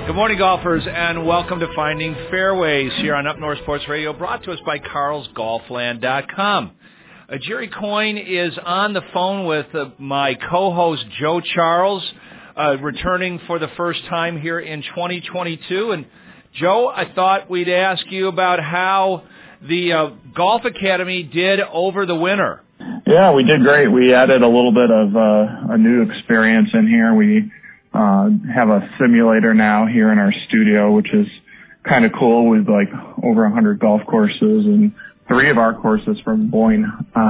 Good morning, golfers, and welcome to Finding Fairways here on Up North Sports Radio, brought to us by carlsgolfland.com. Jerry Coyne is on the phone with my co-host, Joe Charles, returning for the first time here in 2022. And, Joe, I thought we'd ask you about how the Golf Academy did over the winter. Yeah, we did great. We added a little bit of a new experience in here. We have a simulator now here in our studio, which is kind of cool, with like over 100 golf courses, and 3 of our courses from Boyne,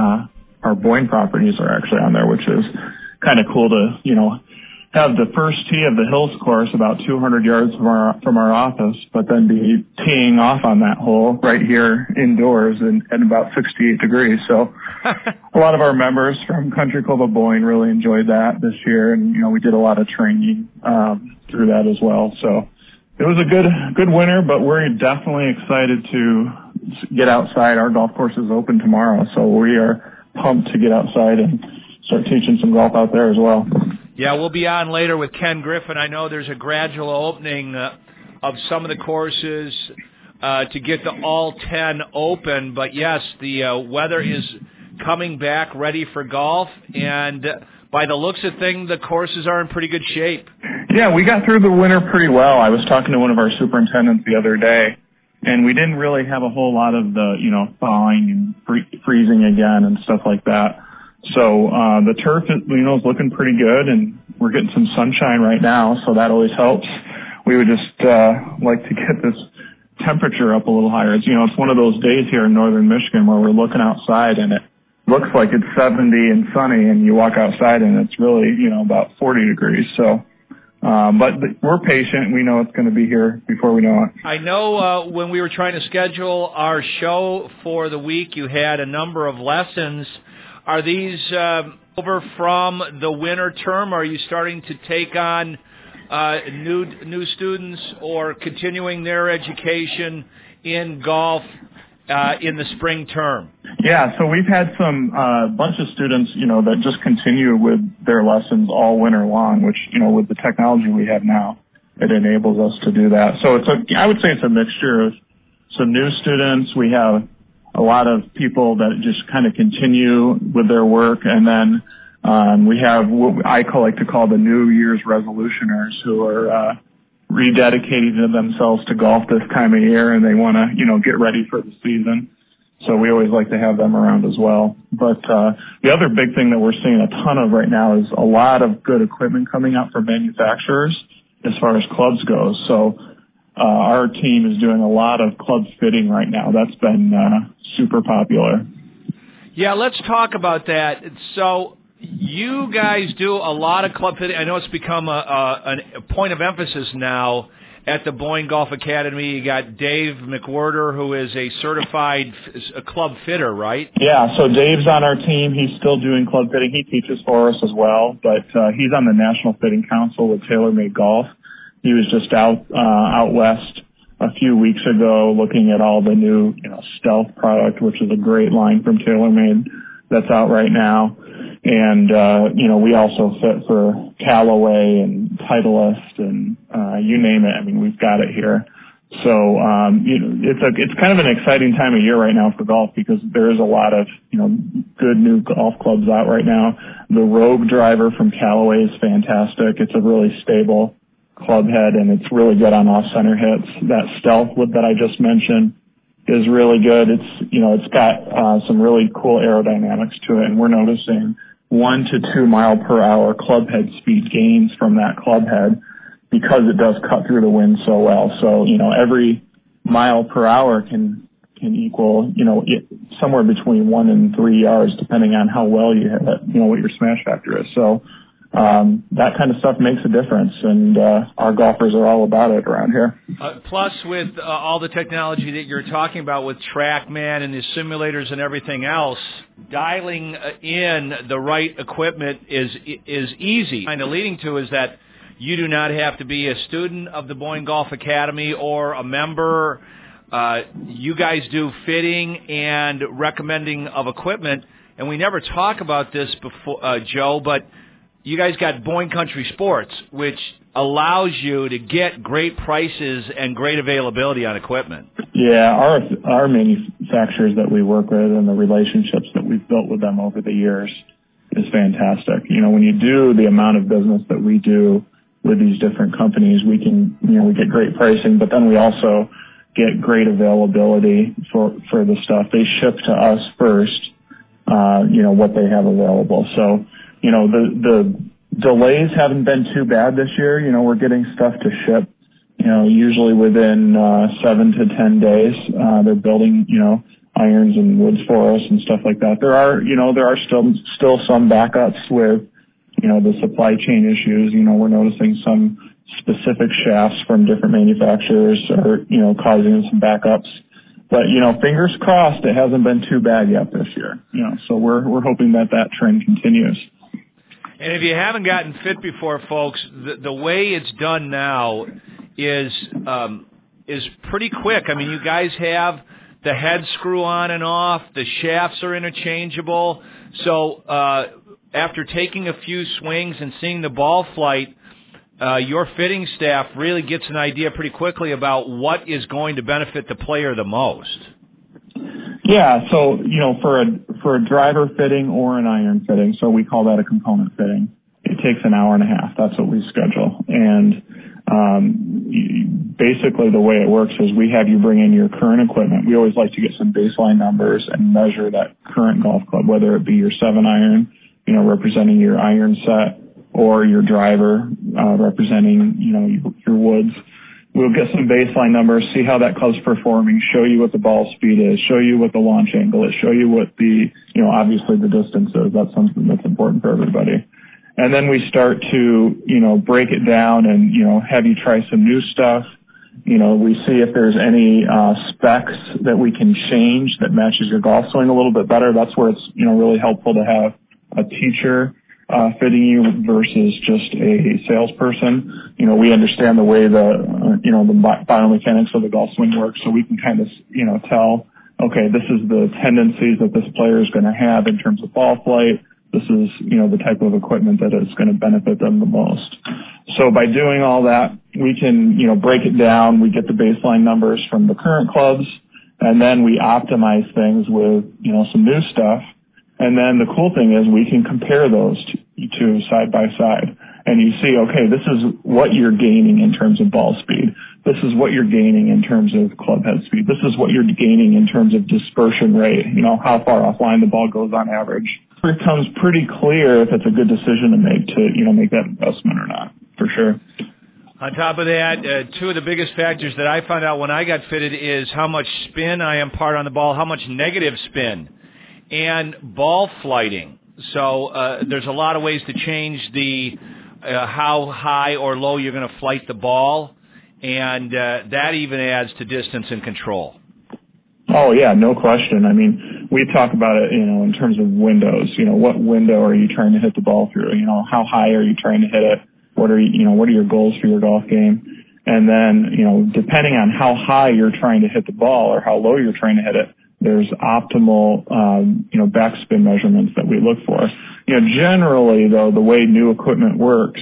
our Boyne properties are actually on there, which is kind of cool to, have the first tee of the Hills course about 200 yards from our office, but then be teeing off on that hole right here indoors at about 68 degrees. So a lot of our members from Country Club of Boyne really enjoyed that this year, and we did a lot of training through that as well. So it was a good winter, but we're definitely excited to get outside. Our golf course is open tomorrow, so we are pumped to get outside and start teaching some golf out there as well. Yeah, we'll be on later with Ken Griffin. I know there's a gradual opening of some of the courses to get the all 10 open. But, yes, the weather is coming back ready for golf. And by the looks of things, the courses are in pretty good shape. Yeah, we got through the winter pretty well. I was talking to one of our superintendents the other day, and we didn't really have a whole lot of the, thawing and freezing again and stuff like that. So the turf, is looking pretty good, and we're getting some sunshine right now, so that always helps. We would just like to get this temperature up a little higher. It's one of those days here in northern Michigan where we're looking outside and it looks like it's 70 and sunny, and you walk outside and it's really, about 40 degrees. So, but we're patient. We know it's going to be here before we know it. I know when we were trying to schedule our show for the week, you had a number of lessons. Are these over from the winter term? Are you starting to take on new students or continuing their education in golf in the spring term? Yeah, so we've had some bunch of students, that just continue with their lessons all winter long, which, with the technology we have now, it enables us to do that. So I would say it's a mixture of some new students. We have a lot of people that just kind of continue with their work, and then we have what I like to call the New Year's resolutioners, who are rededicating themselves to golf this time of year, and they want to, get ready for the season. So we always like to have them around as well. But the other big thing that we're seeing a ton of right now is a lot of good equipment coming out from manufacturers as far as clubs go. So our team is doing a lot of club fitting right now. That's been super popular. Yeah, let's talk about that. So you guys do a lot of club fitting. I know it's become a point of emphasis now at the Boyne Golf Academy. You got Dave McWhirter, who is a certified club fitter, right? Yeah, so Dave's on our team. He's still doing club fitting. He teaches for us as well, but he's on the National Fitting Council with TaylorMade Golf. He was just out west a few weeks ago looking at all the new, Stealth product, which is a great line from TaylorMade that's out right now. And, we also fit for Callaway and Titleist and you name it. I mean, we've got it here. So, it's kind of an exciting time of year right now for golf, because there is a lot of, good new golf clubs out right now. The Rogue driver from Callaway is fantastic. It's a really stable club head, and it's really good on off-center hits. That Stealth wood that I just mentioned is really good. It's got some really cool aerodynamics to it, and we're noticing 1 to 2 mile per hour club head speed gains from that club head, because it does cut through the wind so well. So, every mile per hour can equal, somewhere between 1 and 3 yards, depending on how well you hit it, what your smash factor is. So that kind of stuff makes a difference, and our golfers are all about it around here. Plus, with all the technology that you're talking about with TrackMan and the simulators and everything else, dialing in the right equipment is easy. Kind of leading to is that you do not have to be a student of the Boyne Golf Academy or a member. You guys do fitting and recommending of equipment, and we never talk about this before, Joe, but you guys got Boyne Country Sports, which allows you to get great prices and great availability on equipment. Yeah, our manufacturers that we work with and the relationships that we've built with them over the years is fantastic. When you do the amount of business that we do with these different companies, we get great pricing, but then we also get great availability for the stuff. They ship to us first, what they have available. So, the delays haven't been too bad this year. We're getting stuff to ship, usually within 7 to 10 days. They're building, irons and woods for us and stuff like that. There are still some backups with, the supply chain issues. We're noticing some specific shafts from different manufacturers are, causing some backups. But, fingers crossed, it hasn't been too bad yet this year. So we're hoping that trend continues. And if you haven't gotten fit before, folks, the way it's done now is pretty quick. I mean, you guys have the head screw on and off. The shafts are interchangeable. So after taking a few swings and seeing the ball flight, your fitting staff really gets an idea pretty quickly about what is going to benefit the player the most. Yeah, so, for a driver fitting or an iron fitting, so we call that a component fitting, it takes an hour and a half. That's what we schedule. And basically the way it works is we have you bring in your current equipment. We always like to get some baseline numbers and measure that current golf club, whether it be your 7-iron, representing your iron set, or your driver representing, your woods. We'll get some baseline numbers, see how that club's performing, show you what the ball speed is, show you what the launch angle is, show you what the, obviously the distance is. That's something that's important for everybody. And then we start to, break it down and, have you try some new stuff. We see if there's any specs that we can change that matches your golf swing a little bit better. That's where it's, really helpful to have a teacher fitting you versus just a salesperson. We understand the way the biomechanics of the golf swing works, so we can kind of, tell, okay, this is the tendencies that this player is going to have in terms of ball flight. This is, the type of equipment that is going to benefit them the most. So by doing all that, we can, break it down. We get the baseline numbers from the current clubs, and then we optimize things with, some new stuff. And then the cool thing is we can compare those two side by side. And you see, okay, this is what you're gaining in terms of ball speed. This is what you're gaining in terms of club head speed. This is what you're gaining in terms of dispersion rate, how far offline the ball goes on average. It becomes pretty clear if it's a good decision to make make that investment or not, for sure. On top of that, two of the biggest factors that I found out when I got fitted is how much spin I impart on the ball, how much negative spin, and ball flighting. So there's a lot of ways to change the how high or low you're going to flight the ball, and that even adds to distance and control. Oh, yeah, no question. I mean, we talk about it, in terms of windows. What window are you trying to hit the ball through? How high are you trying to hit it? What are your goals for your golf game? And then, depending on how high you're trying to hit the ball or how low you're trying to hit it, there's optimal, backspin measurements that we look for. Generally, though, the way new equipment works,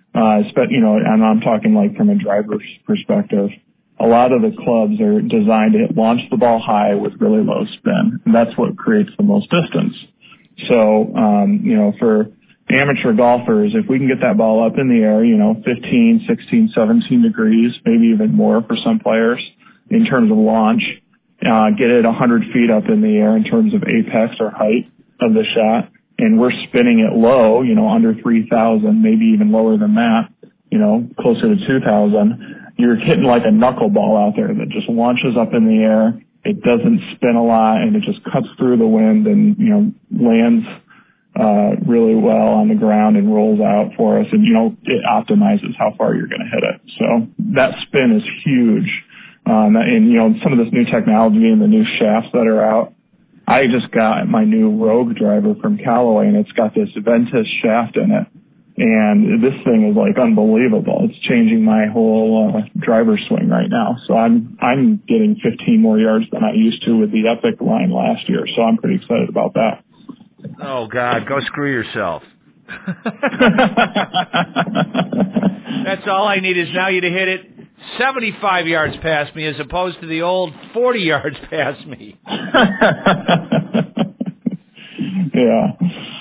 and I'm talking like from a driver's perspective, a lot of the clubs are designed to launch the ball high with really low spin, and that's what creates the most distance. So, for amateur golfers, if we can get that ball up in the air, 15, 16, 17 degrees, maybe even more for some players in terms of launch, get it 100 feet up in the air in terms of apex or height of the shot, and we're spinning it low, under 3,000, maybe even lower than that, closer to 2,000. You're hitting like a knuckleball out there that just launches up in the air. It doesn't spin a lot, and it just cuts through the wind and, lands really well on the ground and rolls out for us. And, it optimizes how far you're going to hit it. So that spin is huge. And, some of this new technology and the new shafts that are out. I just got my new Rogue driver from Callaway, and it's got this Ventus shaft in it. And this thing is like unbelievable. It's changing my whole driver swing right now. So I'm getting 15 more yards than I used to with the Epic line last year. So I'm pretty excited about that. Oh God, go screw yourself. That's all I need is now you to hit it 75 yards past me as opposed to the old 40 yards past me. Yeah.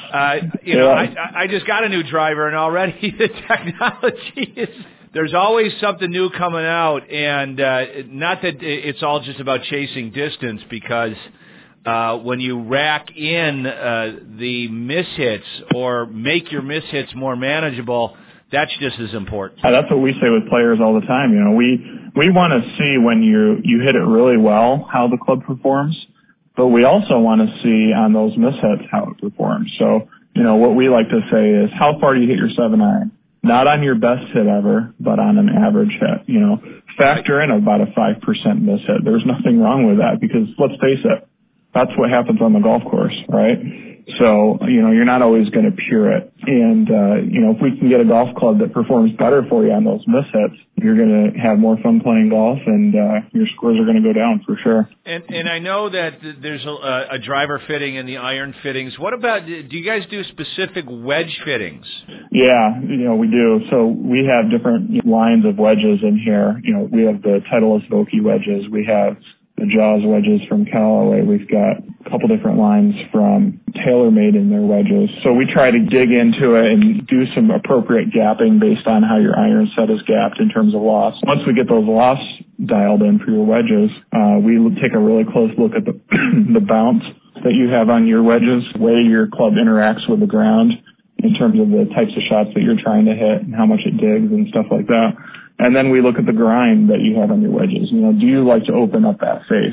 I just got a new driver, and already the technology is, there's always something new coming out, and not that it's all just about chasing distance, because when you rack in the mishits or make your mishits more manageable, that's just as important. That's what we say with players all the time. You know, we want to see when you hit it really well how the club performs, but we also want to see on those mishits how it performs. So, you know, what we like to say is, how far do you hit your 7-iron? Not on your best hit ever, but on an average hit. You know, factor in about a 5% mishit. There's nothing wrong with that, because let's face it, that's what happens on the golf course, right? So, you know, you're not always going to pure it. And, you know, if we can get a golf club that performs better for you on those mishits, you're going to have more fun playing golf, and your scores are going to go down for sure. And I know that there's a driver fitting and the iron fittings. What about, do you guys do specific wedge fittings? Yeah, you know, we do. So we have different lines of wedges in here. You know, we have the Titleist Vokey wedges. We have the Jaws wedges from Callaway. We've got a couple different lines from TaylorMade in their wedges. So we try to dig into it and do some appropriate gapping based on how your iron set is gapped in terms of loss. Once we get those loss dialed in for your wedges, we take a really close look at the the bounce that you have on your wedges, the way your club interacts with the ground in terms of the types of shots that you're trying to hit and how much it digs and stuff like that. And then we look at the grind that you have on your wedges. You know, do you like to open up that face?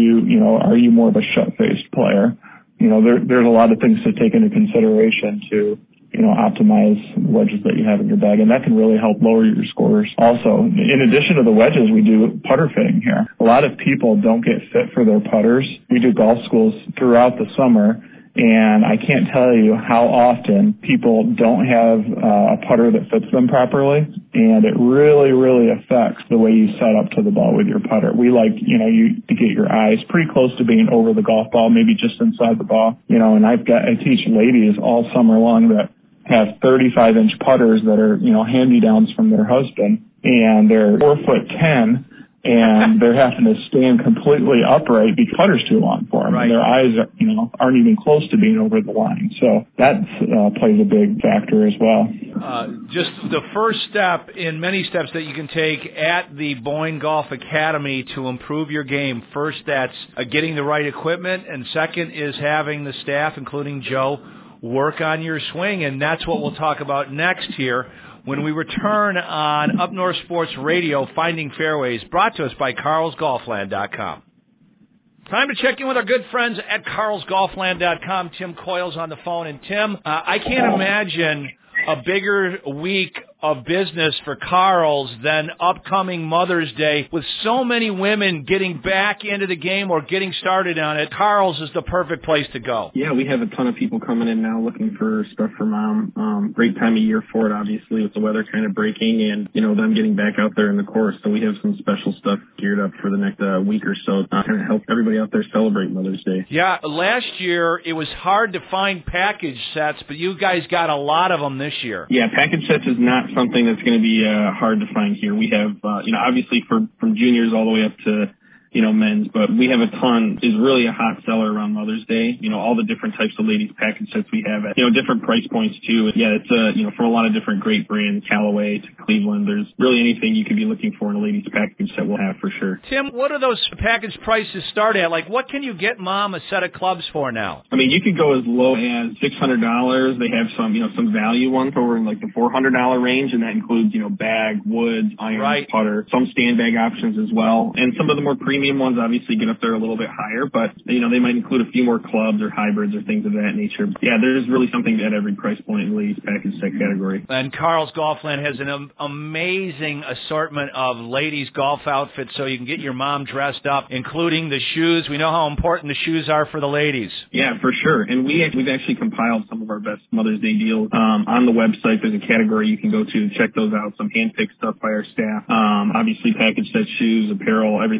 Are you more of a shut-faced player? You know, there's a lot of things to take into consideration to, you know, optimize the wedges that you have in your bag, and that can really help lower your scores. Also, in addition to the wedges, we do putter fitting here. A lot of people don't get fit for their putters. We do golf schools throughout the summer, and I can't tell you how often people don't have a putter that fits them properly, and it really, really affects the way you set up to the ball with your putter. We like, you know, you to get your eyes pretty close to being over the golf ball, maybe just inside the ball. You know, and I teach ladies all summer long that have 35-inch putters that are, you know, hand-me-downs from their husband, and they're 4'10", and they're having to stand completely upright because the putter's too long for them. Right. And their eyes are, you know, aren't even close to being over the line. So that plays a big factor as well. Just the first step in many steps that you can take at the Boyne Golf Academy to improve your game. First, that's getting the right equipment, and second is having the staff, including Joe, work on your swing, and that's what we'll talk about next here when we return on Up North Sports Radio, Finding Fairways, brought to us by carlsgolfland.com. Time to check in with our good friends at carlsgolfland.com. Tim Coyle's on the phone. And Tim, I can't imagine a bigger week of business for Carl's than upcoming Mother's Day. With so many women getting back into the game or getting started on it, Carl's is the perfect place to go. Yeah, we have a ton of people coming in now looking for stuff for Mom. Great time of year for it, obviously, with the weather kind of breaking and, you know, them getting back out there in the course. So we have some special stuff geared up for the next week or so to kind of help everybody out there celebrate Mother's Day. Yeah, last year it was hard to find package sets, but you guys got a lot of them this year. Yeah, package sets is not something that's going to be hard to find here. We have, you know, obviously from juniors all the way up to, you know, men's, but we have a ton, is really a hot seller around Mother's Day. You know, all the different types of ladies package sets we have at, you know, different price points too. Yeah, it's, you know, from a lot of different great brands, Callaway to Cleveland. There's really anything you could be looking for in a ladies package set we'll have for sure. Tim, what do those package prices start at? Like, what can you get Mom a set of clubs for now? I mean, you could go as low as $600. They have some, you know, some value ones over in like the $400 range, and that includes, you know, bag, woods, iron, putter, some stand bag options as well. And some of the more premium ones obviously get up there a little bit higher, but, you know, they might include a few more clubs or hybrids or things of that nature. Yeah, there's really something at every price point in the ladies package set category. And Carl's Golfland has an amazing assortment of ladies golf outfits so you can get your mom dressed up, including the shoes. We know how important the shoes are for the ladies. Yeah, for sure. And we've actually compiled some of our best Mother's Day deals on the website. There's a category you can go to check those out. Some hand-picked stuff by our staff. Obviously package set shoes, apparel, everything's included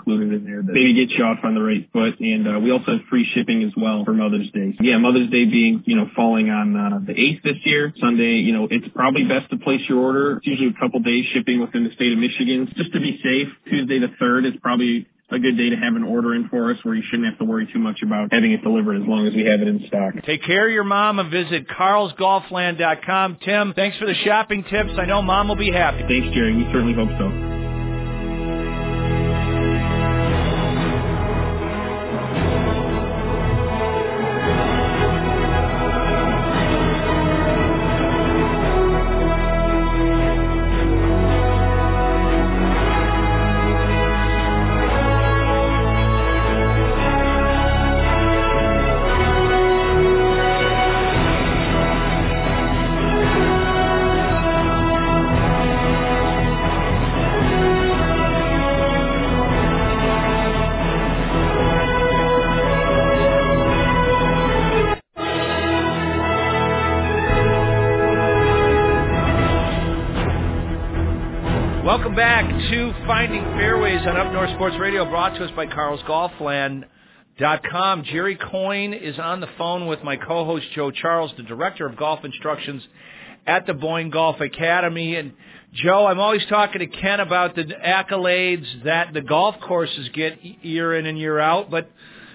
included in there that maybe get you off on the right foot. And we also have free shipping as well for Mother's Day. Yeah, Mother's Day being, falling on the 8th this year, Sunday, it's probably best to place your order. It's usually a couple days shipping within the state of Michigan. Just to be safe, Tuesday the 3rd is probably a good day to have an order in for us where you shouldn't have to worry too much about having it delivered as long as we have it in stock. Take care of your mom and visit carlsgolfland.com. Tim, thanks for the shopping tips. I know Mom will be happy. Thanks, Jerry. We certainly hope so. Welcome back to Finding Fairways on Up North Sports Radio, brought to us by carlsgolfland.com. Jerry Coyne is on the phone with my co-host Joe Charles, the Director of Golf Instructions at the Boyne Golf Academy. And, Joe, I'm always talking to Ken about the accolades that the golf courses get year in and year out, but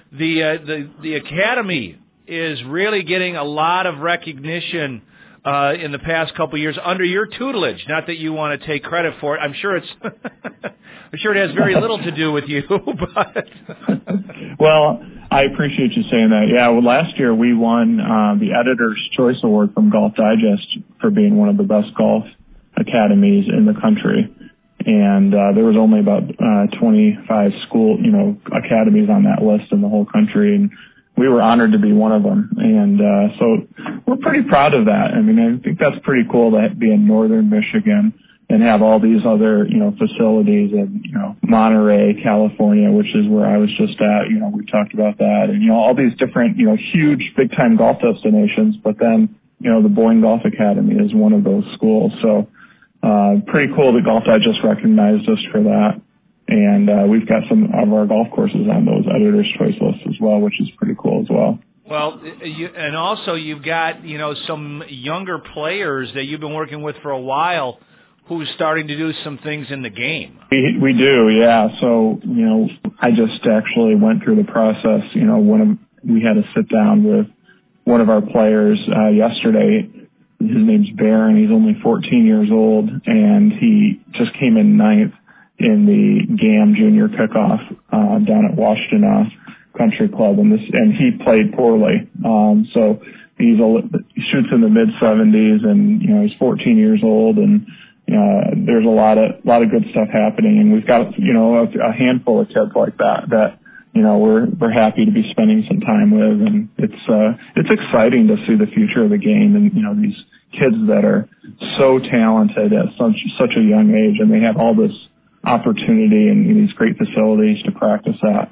the Academy is really getting a lot of recognition in the past couple of years under your tutelage. Not that you want to take credit for it. I'm sure it has very little to do with you. But well, I appreciate you saying that. Yeah, well, last year we won the Editor's Choice Award from Golf Digest for being one of the best golf academies in the country. And there was only about 25 academies on that list in the whole country, and we were honored to be one of them. And so we're pretty proud of that. I mean, I think that's pretty cool to be in northern Michigan and have all these other, facilities in, Monterey, California, which is where I was just at. We talked about that. And, all these different, huge big-time golf destinations. But then, the Boyne Golf Academy is one of those schools. So pretty cool that Golf Digest recognized us for that. And we've got some of our golf courses on those Editor's Choice lists as well, which is pretty cool as well. Well, and also you've got, some younger players that you've been working with for a while who's starting to do some things in the game. We do, yeah. So, I just actually went through the process. We had to sit down with one of our players yesterday. His name's Baron. He's only 14 years old, and he just came in 9th in the GAM Junior Kickoff down at Washtenaw Country Club, and he played poorly. So he shoots in the mid-70s, and he's 14 years old, and there's a lot of good stuff happening, and we've got a handful of kids like that we're happy to be spending some time with, and it's exciting to see the future of the game, and these kids that are so talented at such a young age, and they have all this opportunity and these great facilities to practice at.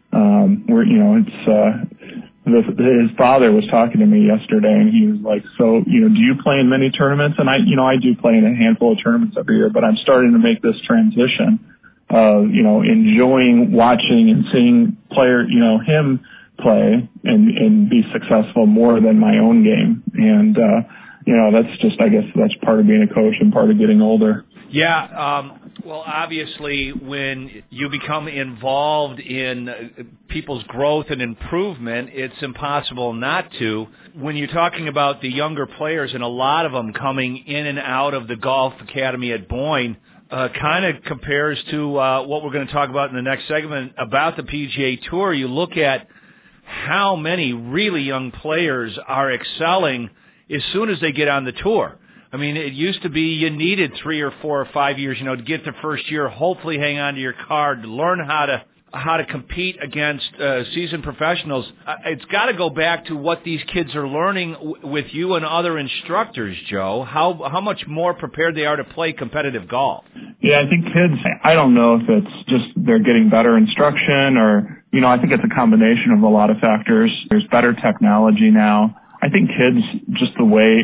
His father was talking to me yesterday, and he was like, "So, do you play in many tournaments?" And I do play in a handful of tournaments every year, but I'm starting to make this transition of, enjoying watching and seeing him play and be successful more than my own game. And, that's just, I guess that's part of being a coach and part of getting older. Yeah, well, obviously, when you become involved in people's growth and improvement, it's impossible not to. When you're talking about the younger players, and a lot of them coming in and out of the Golf Academy at Boyne, kind of compares to what we're going to talk about in the next segment about the PGA Tour. You look at how many really young players are excelling as soon as they get on the tour. I mean, it used to be you needed 3 or 4 or 5 years, to get the first year, hopefully hang on to your card, to learn how to compete against seasoned professionals. It's got to go back to what these kids are learning with you and other instructors, Joe, how much more prepared they are to play competitive golf. Yeah, I think kids, I don't know if it's just they're getting better instruction or, I think it's a combination of a lot of factors. There's better technology now. I think kids, just the way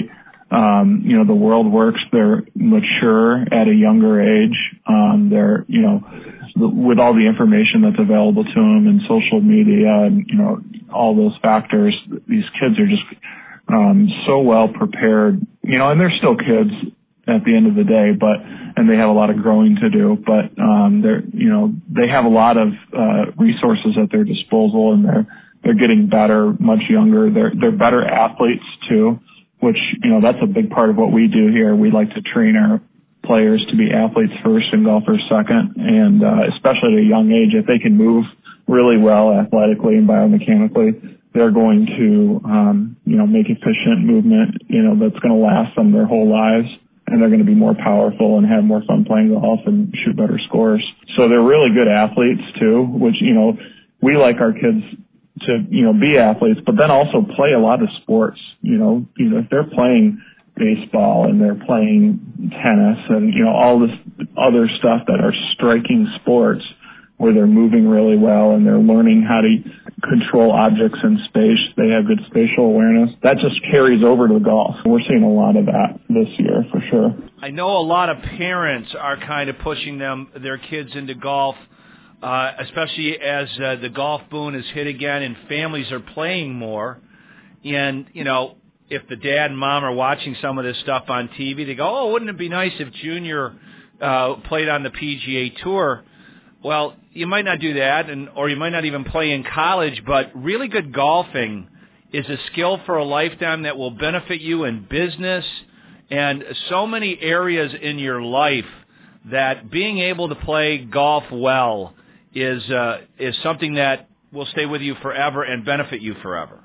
The world works. They're mature at a younger age. They're, with all the information that's available to them and social media and, all those factors, these kids are just so well prepared, and they're still kids at the end of the day, and they have a lot of growing to do, but they have a lot of resources at their disposal, and they're getting better much younger. They're better athletes too, which, that's a big part of what we do here. We like to train our players to be athletes first and golfers second, and especially at a young age, if they can move really well athletically and biomechanically, they're going to, make efficient movement, that's going to last them their whole lives, and they're going to be more powerful and have more fun playing golf and shoot better scores. So they're really good athletes too, which, we like our kids to, be athletes, but then also play a lot of sports. If they're playing baseball and they're playing tennis and, all this other stuff that are striking sports where they're moving really well and they're learning how to control objects in space, they have good spatial awareness, that just carries over to golf. We're seeing a lot of that this year for sure. I know a lot of parents are kind of pushing their kids into golf, especially as the golf boom is hit again and families are playing more. And, if the dad and mom are watching some of this stuff on TV, they go, oh, wouldn't it be nice if Junior played on the PGA Tour? Well, you might not do that, or you might not even play in college, but really good golfing is a skill for a lifetime that will benefit you in business and so many areas in your life that being able to play golf well is something that will stay with you forever and benefit you forever.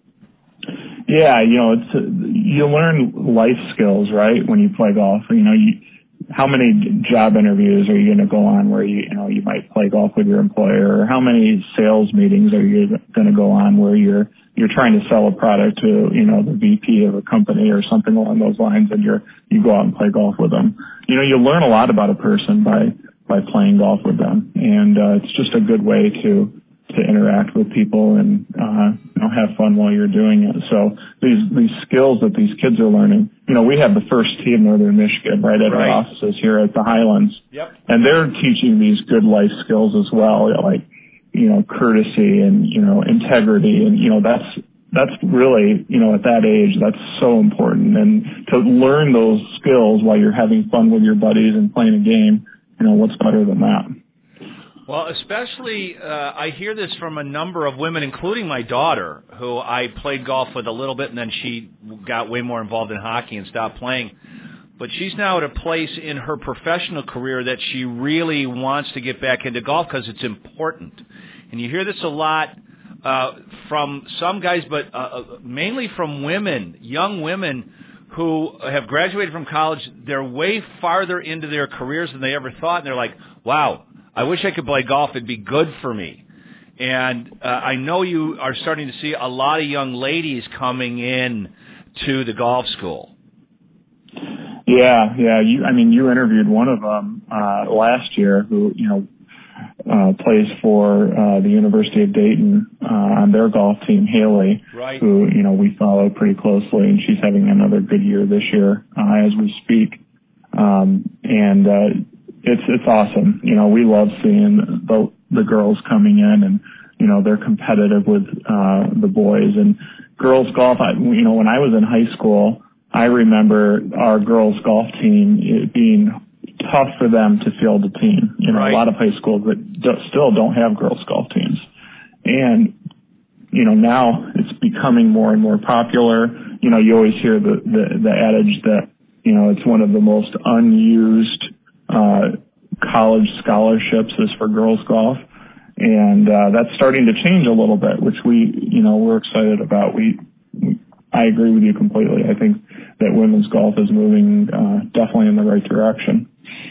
Yeah, you learn life skills, right, when you play golf. How many job interviews are you going to go on where you might play golf with your employer? Or how many sales meetings are you going to go on where you're trying to sell a product to, the VP of a company or something along those lines, and you go out and play golf with them. You learn a lot about a person by playing golf with them, and it's just a good way to interact with people and have fun while you're doing it. So these skills that these kids are learning, we have the first tee of Northern Michigan right at our offices here at the Highlands. Yep. And they're teaching these good life skills as well, like courtesy and integrity, and that's really at that age that's so important. And to learn those skills while you're having fun with your buddies and playing a game, what's better than that? Well, especially I hear this from a number of women, including my daughter, who I played golf with a little bit, and then she got way more involved in hockey and stopped playing. But she's now at a place in her professional career that she really wants to get back into golf because it's important. And you hear this a lot from some guys, but mainly from women, young women who have graduated from college. They're way farther into their careers than they ever thought, and they're like, wow, I wish I could play golf. It'd be good for me. And I know you are starting to see a lot of young ladies coming in to the golf school. Yeah. You interviewed one of them last year who, plays for the University of Dayton on their golf team, Haley, right, who, we follow pretty closely, and she's having another good year this year as we speak. It's awesome. We love seeing the girls coming in, and they're competitive with the boys. And girls golf, when I was in high school, I remember our girls golf team it being tough for them to field a team. Right. A lot of high schools that still don't have girls golf teams, and now it's becoming more and more popular. You always hear the adage that it's one of the most unused college scholarships is for girls golf, and that's starting to change a little bit, which we're excited about. I agree with you completely. I think that women's golf is moving definitely in the right direction.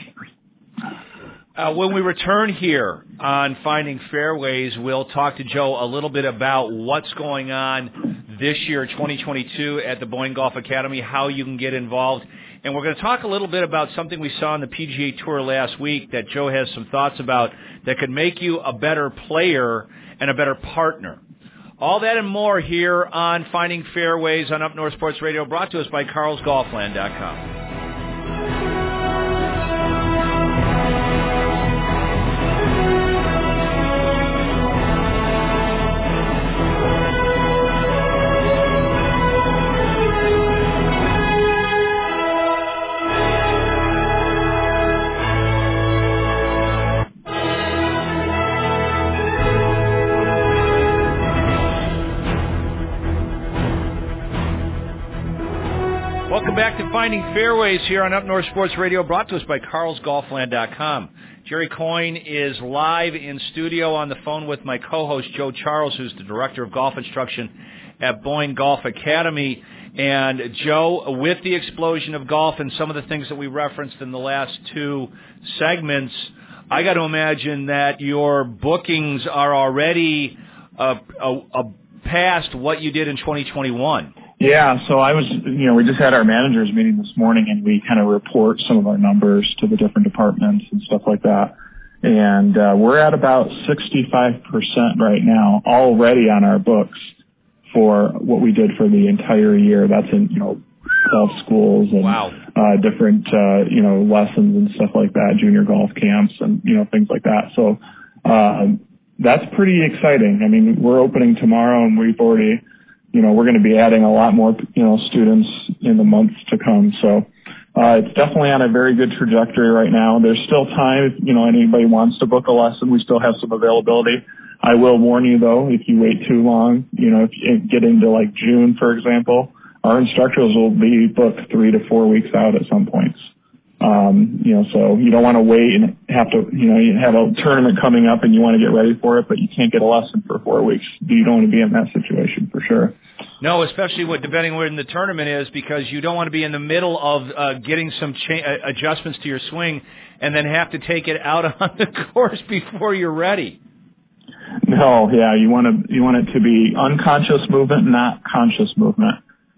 When we return here on Finding Fairways, we'll talk to Joe a little bit about what's going on this year, 2022, at the Boyne Golf Academy, how you can get involved. And we're going to talk a little bit about something we saw on the PGA Tour last week that Joe has some thoughts about that could make you a better player and a better partner. All that and more here on Finding Fairways on Up North Sports Radio, brought to us by CarlsGolfLand.com. Welcome back to Finding Fairways here on Up North Sports Radio, brought to us by CarlsGolfLand.com. Jerry Coyne is live in studio on the phone with my co-host, Joe Charles, who's the Director of Golf Instruction at Boyne Golf Academy. And, Joe, with the explosion of golf and some of the things that we referenced in the last two segments, I got to imagine that your bookings are already past what you did in 2021. Yeah, so we just had our managers meeting this morning, and we kind of report some of our numbers to the different departments and stuff like that. And we're at about 65% right now already on our books for what we did for the entire year. That's in, golf schools and wow. Different, lessons and stuff like that, junior golf camps and, things like that. So that's pretty exciting. I mean, we're opening tomorrow, and we've already we're going to be adding a lot more, students in the months to come. So, it's definitely on a very good trajectory right now. There's still time if, anybody wants to book a lesson. We still have some availability. I will warn you though, if you wait too long, if you get into like June, for example, our instructors will be booked 3 to 4 weeks out at some points. So you don't want to wait and have to, you have a tournament coming up and you want to get ready for it, but you can't get a lesson for 4 weeks. You don't want to be in that situation for sure. No, especially depending where the tournament is, because you don't want to be in the middle of getting some adjustments to your swing and then have to take it out on the course before you're ready. No, yeah, you want it to be unconscious movement, not conscious movement.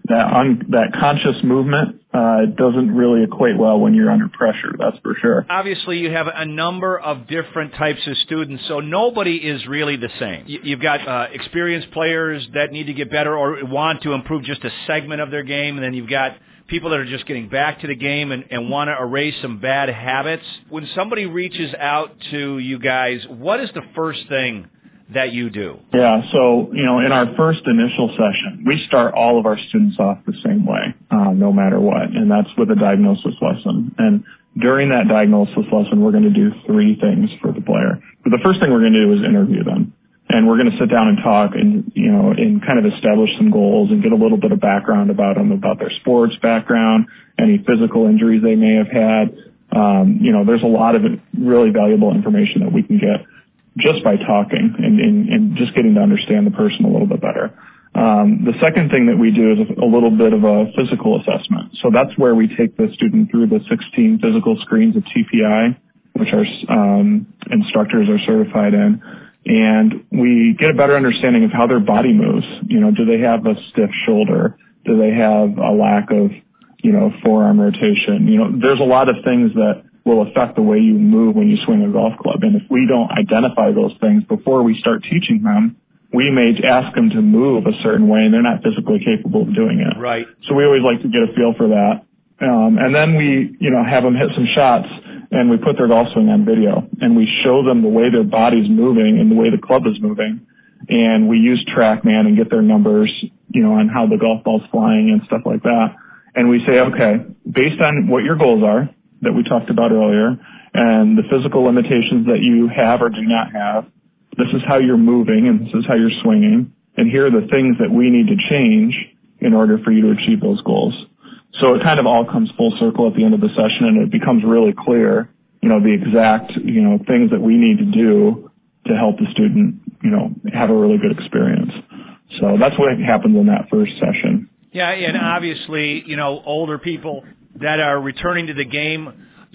That conscious movement doesn't really equate well when you're under pressure, that's for sure. Obviously, you have a number of different types of students, so nobody is really the same. You've got experienced players that need to get better or want to improve just a segment of their game, and then you've got people that are just getting back to the game and want to erase some bad habits. When somebody reaches out to you guys, what is the first thing that you do? Yeah, so, in our first initial session, we start all of our students off the same way, no matter what, and that's with a diagnosis lesson. And during that diagnosis lesson, we're going to do 3 things for the player. But the first thing we're going to do is interview them. And we're going to sit down and talk and, and kind of establish some goals and get a little bit of background about them, about their sports background, any physical injuries they may have had. There's a lot of really valuable information that we can get just by talking and just getting to understand the person a little bit better. The second thing that we do is a little bit of a physical assessment. So that's where we take the student through the 16 physical screens of TPI, which our instructors are certified in. And we get a better understanding of how their body moves. Do they have a stiff shoulder? Do they have a lack of, forearm rotation? There's a lot of things that will affect the way you move when you swing a golf club. And if we don't identify those things before we start teaching them, we may ask them to move a certain way and they're not physically capable of doing it. Right. So we always like to get a feel for that. And then we, have them hit some shots and we put their golf swing on video and we show them the way their body's moving and the way the club is moving. And we use TrackMan and get their numbers, on how the golf ball's flying and stuff like that. And we say, okay, based on what your goals are that we talked about earlier and the physical limitations that you have or do not have, this is how you're moving and this is how you're swinging. And here are the things that we need to change in order for you to achieve those goals. So it kind of all comes full circle at the end of the session and it becomes really clear, the exact, things that we need to do to help the student, have a really good experience. So that's what happens in that first session. Yeah, and obviously, older people that are returning to the game,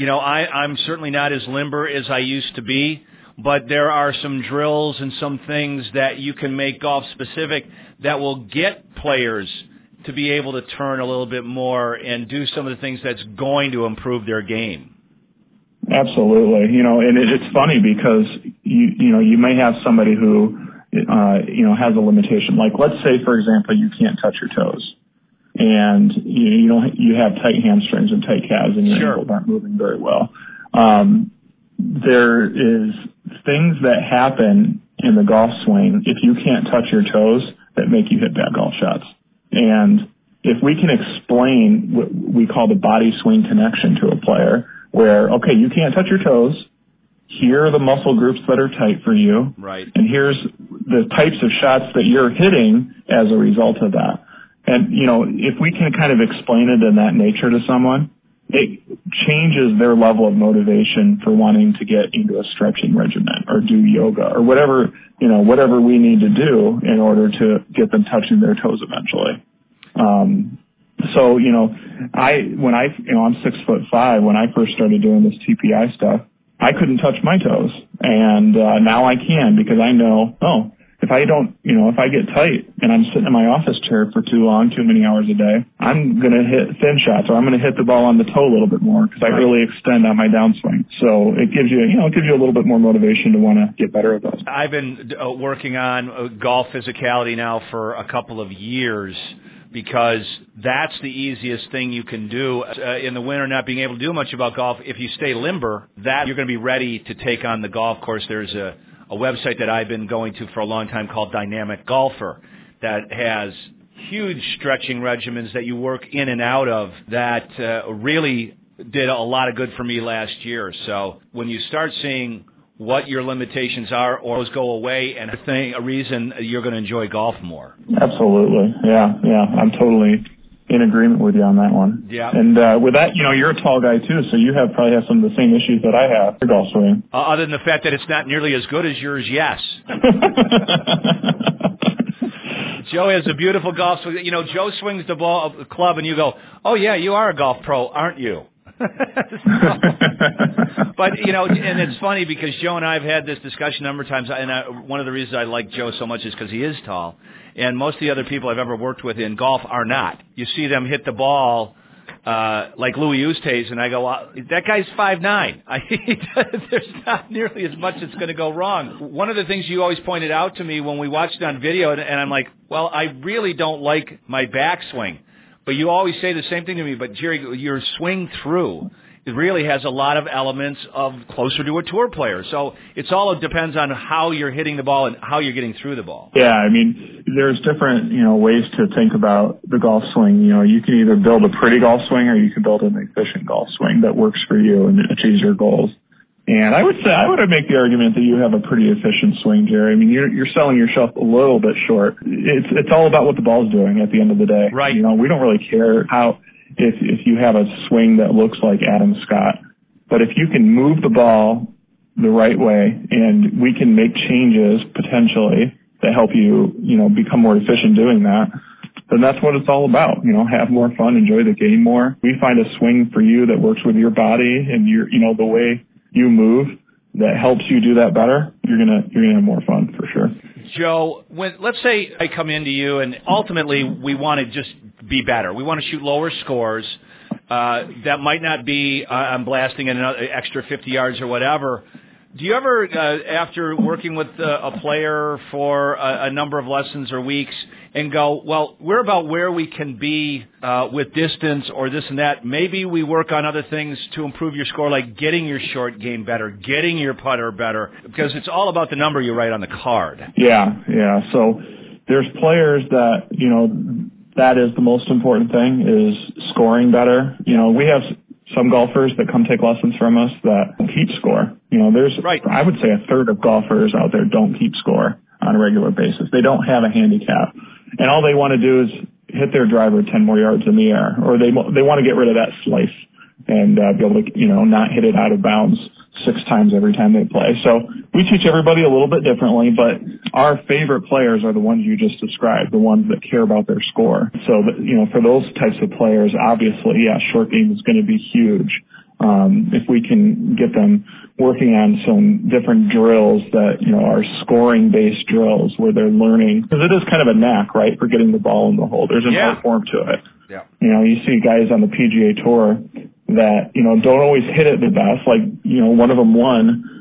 I'm certainly not as limber as I used to be, but there are some drills and some things that you can make golf specific that will get players to be able to turn a little bit more and do some of the things that's going to improve their game. Absolutely. And it's funny because, you may have somebody who has a limitation. Like, let's say, for example, you can't touch your toes, and you have tight hamstrings and tight calves, and your ankles aren't moving very well. There is things that happen in the golf swing if you can't touch your toes that make you hit bad golf shots. And if we can explain what we call the body swing connection to a player, where, okay, you can't touch your toes, here are the muscle groups that are tight for you, right, and here's the types of shots that you're hitting as a result of that. And, if we can kind of explain it in that nature to someone, it changes their level of motivation for wanting to get into a stretching regimen or do yoga or whatever we need to do in order to get them touching their toes eventually. I'm 6'5". When I first started doing this TPI stuff, I couldn't touch my toes, and now I can, because I know, if I get tight and I'm sitting in my office chair for too long, too many hours a day, I'm going to hit thin shots, or I'm going to hit the ball on the toe a little bit more because I really extend on my downswing. So it gives you, a little bit more motivation to want to get better at those. I've been working on golf physicality now for a couple of years, because that's the easiest thing you can do in the winter, not being able to do much about golf. If you stay limber, that you're going to be ready to take on the golf course. There's a website that I've been going to for a long time called Dynamic Golfer that has huge stretching regimens that you work in and out of that really did a lot of good for me last year. So when you start seeing what your limitations are, or those go away, and a reason you're going to enjoy golf more. Absolutely. Yeah. I'm totally in agreement with you on that one. Yeah. And with that, you're a tall guy too, so you probably have some of the same issues that I have for golf swing. Other than the fact that it's not nearly as good as yours, yes. Joe has a beautiful golf swing. Joe swings the club, and you go, "Oh yeah, you are a golf pro, aren't you?" But, and it's funny because Joe and I have had this discussion a number of times, and one of the reasons I like Joe so much is because he is tall, and most of the other people I've ever worked with in golf are not. You see them hit the ball like Louis Oosthuizen, and I go, well, that guy's 5'9". There's not nearly as much that's going to go wrong. One of the things you always pointed out to me when we watched it on video, and I'm like, well, I really don't like my backswing. But you always say the same thing to me, but Jerry, your swing through, it really has a lot of elements of closer to a tour player. So it depends on how you're hitting the ball and how you're getting through the ball. Yeah, there's different, ways to think about the golf swing. You can either build a pretty golf swing, or you can build an efficient golf swing that works for you and achieves your goals. And I would make the argument that you have a pretty efficient swing, Jerry. You're selling yourself a little bit short. It's all about what the ball's doing at the end of the day. Right. We don't really care if you have a swing that looks like Adam Scott. But if you can move the ball the right way, and we can make changes potentially that help you, become more efficient doing that, then that's what it's all about. Have more fun, enjoy the game more. We find a swing for you that works with your body and the way you move that helps you do that better, you're gonna have more fun for sure. Joe, let's say I come into you and ultimately we want to just be better. We want to shoot lower scores. That might not be I'm blasting in another extra 50 yards or whatever. Do you ever, after working with a player for a number of lessons or weeks, and go, well, we're about where we can be with distance or this and that. Maybe we work on other things to improve your score, like getting your short game better, getting your putter better, because it's all about the number you write on the card. Yeah. So there's players that, that is the most important thing, is scoring better. We have some golfers that come take lessons from us that keep score. There's, right. I would say, a third of golfers out there don't keep score on a regular basis. They don't have a handicap. And all they want to do is hit their driver 10 more yards in the air, or they want to get rid of that slice and be able to, not hit it out of bounds 6 times every time they play. So we teach everybody a little bit differently, but our favorite players are the ones you just described, the ones that care about their score. So, for those types of players, obviously, short game is going to be huge. If we can get them working on some different drills that, are scoring-based drills where they're learning, because it is kind of a knack, right, for getting the ball in the hole. There's an art form to it. Yeah. You see guys on the PGA Tour that, don't always hit it the best. Like, one of them won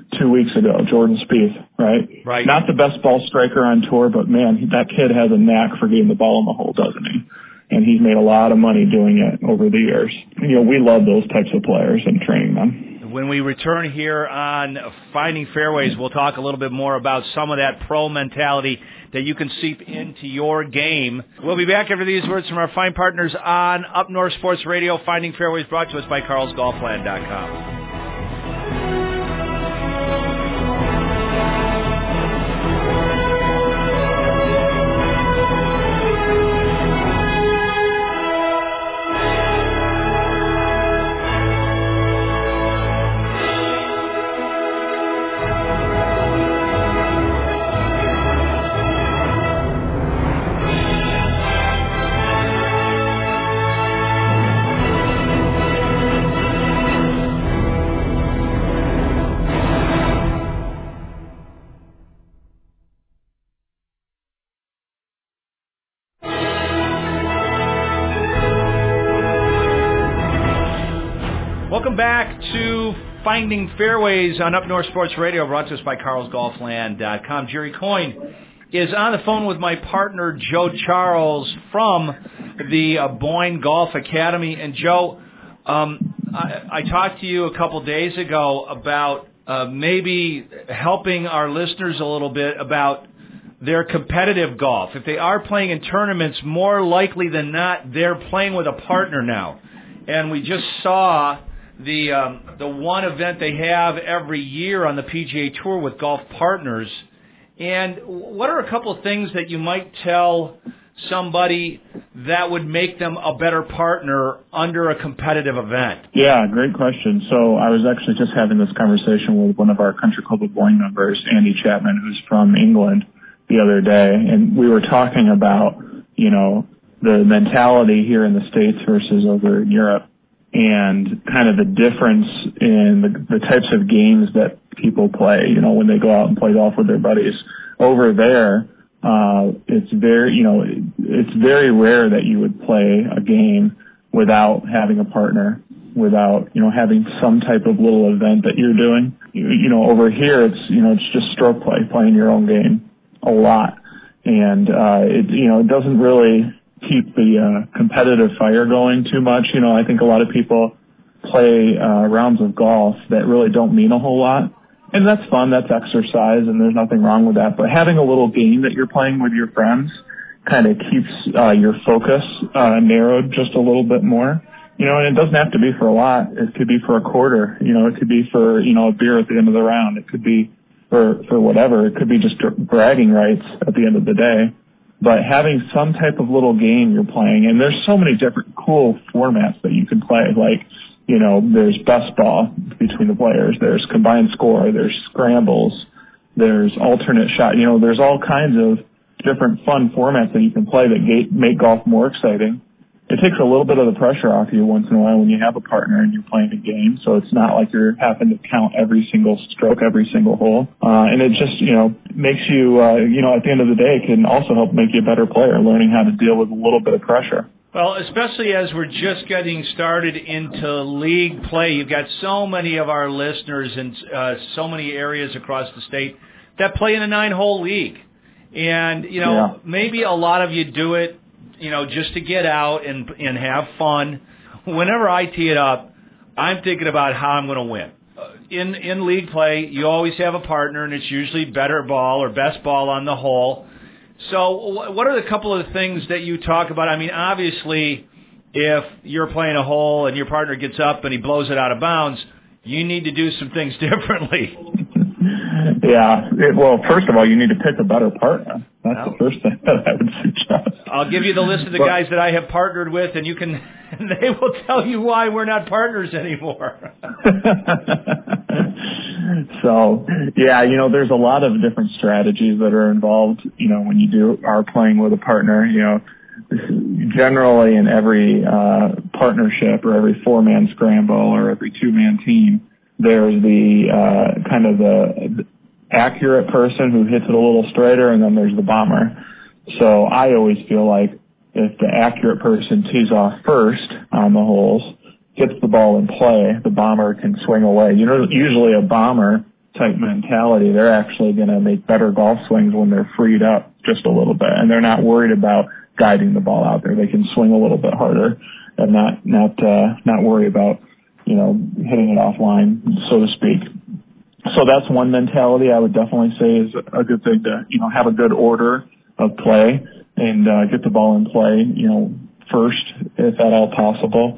2 weeks ago, Jordan Spieth, right? Right. Not the best ball striker on tour, but man, that kid has a knack for getting the ball in the hole, doesn't he? And he's made a lot of money doing it over the years. We love those types of players and training them. When we return here on Finding Fairways, we'll talk a little bit more about some of that pro mentality that you can seep into your game. We'll be back after these words from our fine partners on Up North Sports Radio. Finding Fairways brought to us by carlsgolfland.com. Welcome back to Finding Fairways on Up North Sports Radio, brought to us by carlsgolfland.com. Jerry Coyne is on the phone with my partner, Joe Charles, from the Boyne Golf Academy. And, Joe, I talked to you a couple days ago about maybe helping our listeners a little bit about their competitive golf. If they are playing in tournaments, more likely than not, they're playing with a partner now. And we just saw the one event they have every year on the PGA Tour with Golf Partners. And what are a couple of things that you might tell somebody that would make them a better partner under a competitive event? Yeah, great question. So I was actually just having this conversation with one of our Country Club of Boyne members, Andy Chapman, who's from England, the other day, and we were talking about, the mentality here in the States versus over in Europe, and kind of the difference in the types of games that people play, when they go out and play golf with their buddies. Over there, it's very rare that you would play a game without having a partner, without, having some type of little event that you're doing. Over here, it's just stroke play, playing your own game a lot. And, it doesn't really keep the competitive fire going too much. I think a lot of people play rounds of golf that really don't mean a whole lot. And that's fun, that's exercise, and there's nothing wrong with that. But having a little game that you're playing with your friends kind of keeps your focus narrowed just a little bit more. And it doesn't have to be for a lot. It could be for a quarter. It could be for, a beer at the end of the round. It could be for whatever. It could be just bragging rights at the end of the day. But having some type of little game you're playing, and there's so many different cool formats that you can play, like, there's best ball between the players, there's combined score, there's scrambles, there's alternate shot, there's all kinds of different fun formats that you can play that make golf more exciting. It takes a little bit of the pressure off you once in a while when you have a partner and you're playing a game, so it's not like you're having to count every single stroke, every single hole. And it just, makes you, at the end of the day, can also help make you a better player, learning how to deal with a little bit of pressure. Well, especially as we're just getting started into league play, you've got so many of our listeners in so many areas across the state that play in a 9-hole league. And, maybe a lot of you do it, just to get out and have fun. Whenever I tee it up, I'm thinking about how I'm going to win. In league play, you always have a partner, and it's usually better ball or best ball on the hole. So what are the couple of things that you talk about? I mean, obviously, if you're playing a hole and your partner gets up and he blows it out of bounds, you need to do some things differently. Yeah. Well, first of all, you need to pick a better partner. That's the first thing that I would suggest. I'll give you the list of the guys that I have partnered with, and they will tell you why we're not partners anymore. So, yeah, there's a lot of different strategies that are involved, when you are playing with a partner. Generally in every partnership or every 4-man scramble or every 2-man team, there's the kind of the accurate person who hits it a little straighter, and then there's the bomber. So I always feel like if the accurate person tees off first on the holes, gets the ball in play, the bomber can swing away. Usually a bomber type mentality, they're actually going to make better golf swings when they're freed up just a little bit, and they're not worried about guiding the ball out there. They can swing a little bit harder and not worry about, hitting it offline, so to speak. So that's one mentality I would definitely say is a good thing to, have a good order of play and get the ball in play, first, if at all possible.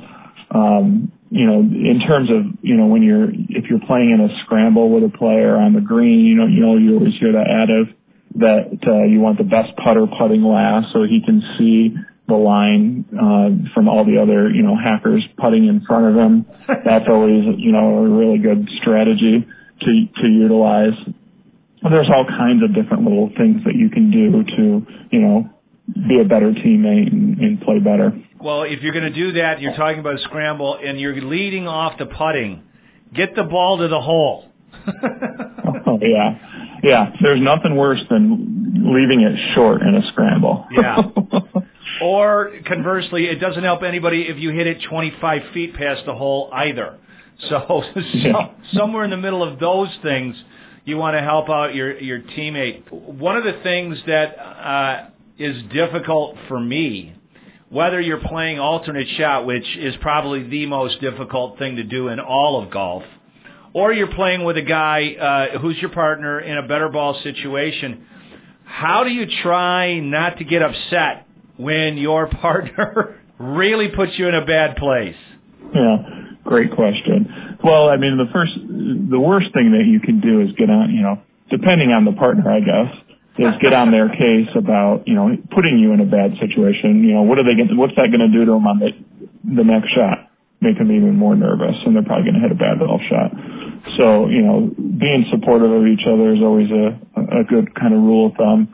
In terms of, if you're playing in a scramble with a player on the green, you always hear that adage that you want the best putter putting last so he can see the line from all the other, hackers putting in front of him. That's always, a really good strategy to utilize. There's all kinds of different little things that you can do to, be a better teammate and play better. Well, if you're going to do that, you're talking about a scramble, and you're leading off the putting. Get the ball to the hole. Oh, yeah. Yeah, there's nothing worse than leaving it short in a scramble. Yeah. Or, conversely, it doesn't help anybody if you hit it 25 feet past the hole either. So somewhere in the middle of those things, you want to help out your teammate. One of the things that is difficult for me, whether you're playing alternate shot, which is probably the most difficult thing to do in all of golf, or you're playing with a guy who's your partner in a better ball situation, how do you try not to get upset when your partner really puts you in a bad place? Yeah, great question. Well, I mean, the worst thing that you can do is get on, depending on the partner, I guess, is get on their case about, putting you in a bad situation. What's that going to do to them on the next shot? Make them even more nervous, and they're probably going to hit a bad golf shot. So, being supportive of each other is always a good kind of rule of thumb.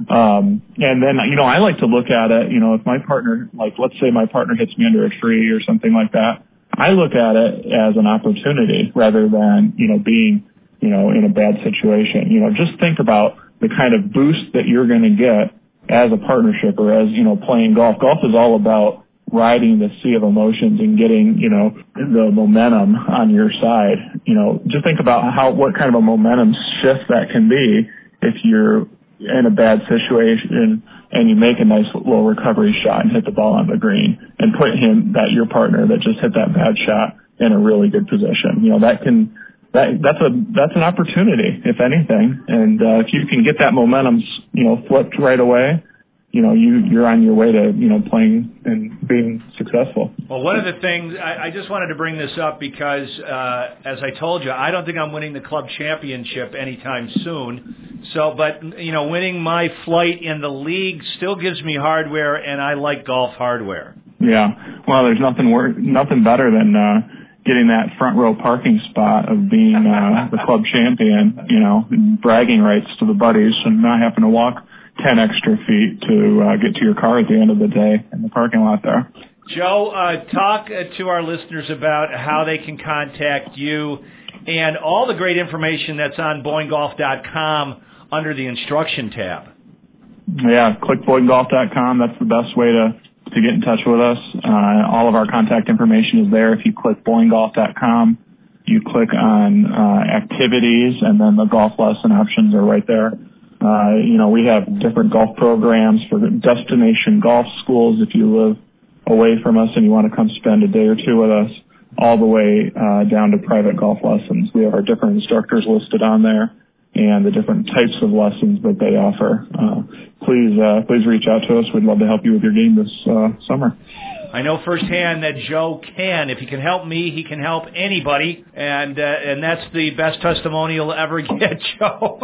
And then, I like to look at it, if my partner, let's say my partner hits me under a tree or something like that, I look at it as an opportunity rather than, being, in a bad situation. Just think about the kind of boost that you're going to get as a partnership or as, playing golf. Golf is all about riding the sea of emotions and getting, the momentum on your side. Just think about what kind of a momentum shift that can be if you're in a bad situation and you make a nice low recovery shot and hit the ball on the green and put your partner that just hit that bad shot in a really good position. That's an opportunity, if anything. And if you can get that momentum, flipped right away, you're on your way to, playing and being successful. Well, one of the things, I just wanted to bring this up because, as I told you, I don't think I'm winning the club championship anytime soon. But winning my flight in the league still gives me hardware, and I like golf hardware. Yeah. Well, there's nothing better than getting that front row parking spot of being the club champion, bragging rights to the buddies and not having to walk 10 extra feet to get to your car at the end of the day in the parking lot there. Joe, talk to our listeners about how they can contact you and all the great information that's on BoyneGolf.com under the instruction tab. Yeah, click BoyneGolf.com. That's the best way to get in touch with us. All of our contact information is there. If you click BoyneGolf.com, you click on activities, and then the golf lesson options are right there. We have different golf programs for destination golf schools if you live away from us and you want to come spend a day or two with us, all the way down to private golf lessons. We have our different instructors listed on there and the different types of lessons that they offer. Please reach out to us. We'd love to help you with your game this summer. I know firsthand that Joe can. If he can help me, he can help anybody, and that's the best testimonial you'll ever get, Joe.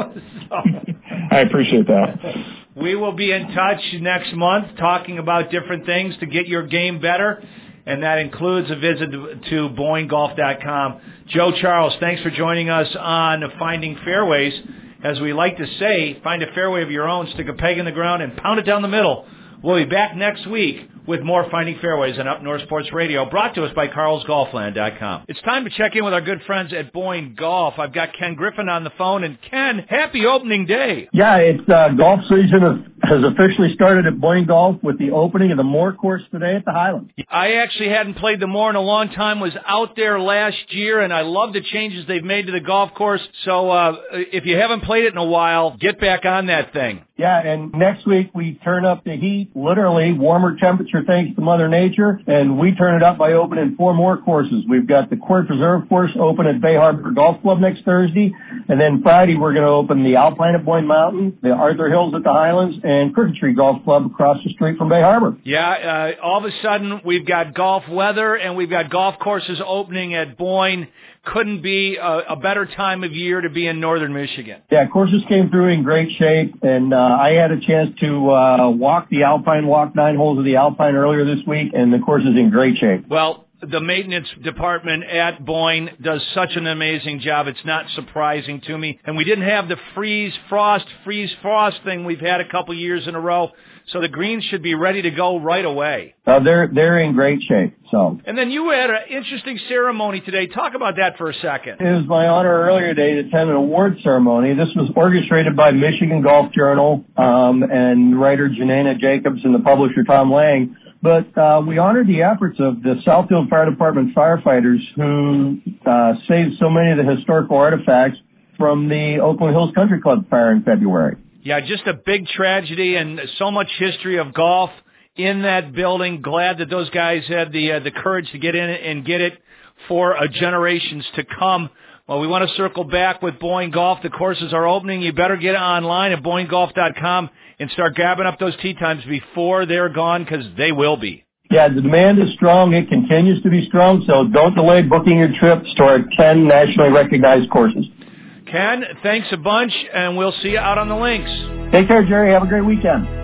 I appreciate that. We will be in touch next month talking about different things to get your game better, and that includes a visit to BoyneGolf.com. Joe Charles, thanks for joining us on Finding Fairways. As we like to say, find a fairway of your own, stick a peg in the ground, and pound it down the middle. We'll be back next week with more Finding Fairways on Up North Sports Radio, brought to us by CarlsGolfland.com. It's time to check in with our good friends at Boyne Golf. I've got Ken Griffin on the phone. And Ken, happy opening day. Yeah, it's golf season has officially started at Boyne Golf with the opening of the Moore course today at the Highlands. I actually hadn't played the Moore in a long time, was out there last year, and I love the changes they've made to the golf course. So if you haven't played it in a while, get back on that thing. Yeah, and next week we turn up the heat, literally warmer temperature thanks to Mother Nature, and we turn it up by opening 4 more courses. We've got the Court Preserve course open at Bay Harbor Golf Club next Thursday, and then Friday we're going to open the Alpine at Boyne Mountain, the Arthur Hills at the Highlands, and Crooked Tree Golf Club across the street from Bay Harbor. Yeah, all of a sudden we've got golf weather and we've got golf courses opening at Boyne. Couldn't be a better time of year to be in northern Michigan. Yeah, courses came through in great shape, and I had a chance to walk the Alpine, walk 9 holes of the Alpine earlier this week, and the course is in great shape. Well, the maintenance department at Boyne does such an amazing job. It's not surprising to me. And we didn't have the freeze-frost thing we've had a couple years in a row. So the greens should be ready to go right away. They're in great shape. So. And then you had an interesting ceremony today. Talk about that for a second. It was my honor earlier today to attend an award ceremony. This was orchestrated by Michigan Golf Journal and writer Janana Jacobs and the publisher Tom Lang. But we honored the efforts of the Southfield Fire Department firefighters who saved so many of the historical artifacts from the Oakland Hills Country Club fire in February. Yeah, just a big tragedy and so much history of golf in that building. Glad that those guys had the courage to get in and get it for generations to come. Well, we want to circle back with Boyne Golf. The courses are opening. You better get online at BoyneGolf.com and start grabbing up those tee times before they're gone, because they will be. Yeah, the demand is strong. It continues to be strong, so don't delay booking your trips to our 10 nationally recognized courses. Ken, thanks a bunch, and we'll see you out on the links. Take care, Jerry. Have a great weekend.